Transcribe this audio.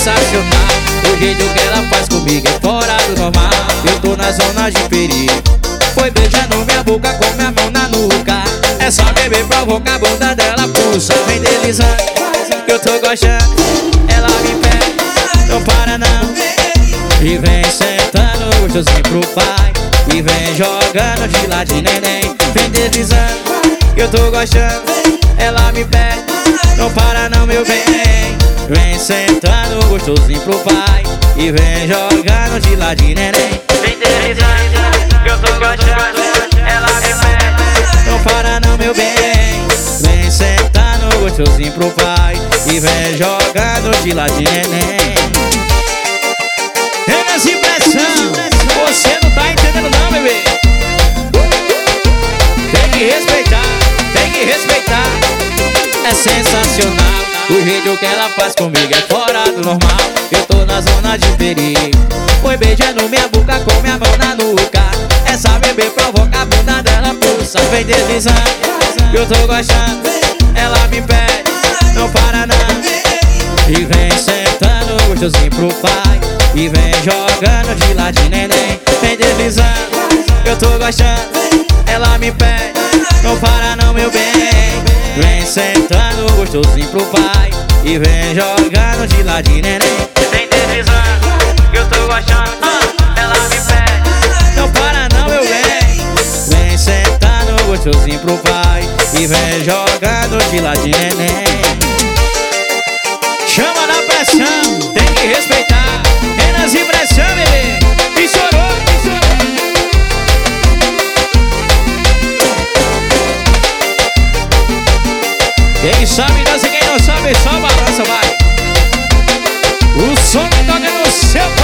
sensacional. O jeito que ela faz comigo é fora do normal. Eu tô na zona de perigo. Foi beijando minha boca com minha mão na nuca. É só beber, provoca a bunda dela, pulsa. Vem deslizando, que eu tô gostando. Ela me pede, não para não. E vem sentando gostosinho pro pai. E vem jogando de lado de neném. Vem deslizando, que eu tô gostando. Ela me pede, não para não, meu bem. Vem sentando gostosinho pro pai. E vem jogando de lado de neném. Vem deslizando, que eu tô gostando. Ela me pede, não para não, meu bem. Vem sentando gostosinho pro pai. E vem jogando de lado de neném. Menos impressão, você não tá entendendo não, bebê. Tem que respeitar, tem que respeitar. É sensacional, o jeito que ela faz comigo é fora do normal. Eu tô na zona de perigo. Foi beijando minha boca com minha mão na nuca. Essa bebê provoca a bunda dela, pulsa. Vem deslizando, eu tô gostando. Ela me pede, não para não. E vem sentando gostosinho pro pai. E vem jogando de lado de neném. Vem deslizando, eu tô gostando. Ela me pede, não para não, meu bem. Vem sentando gostosinho pro pai. E vem jogando de lado de neném. Vem deslizando, eu tô gostando. Ela me pede, não para não, meu bem. Vem sentando gostosinho pro pai. E vem jogando de lado de neném. Chama na pressão, tem que respeitar. Menos impressão, bebê. E chorou, e chorou. Quem sabe dança, quem não sabe só balança, vai. O som que toca no seu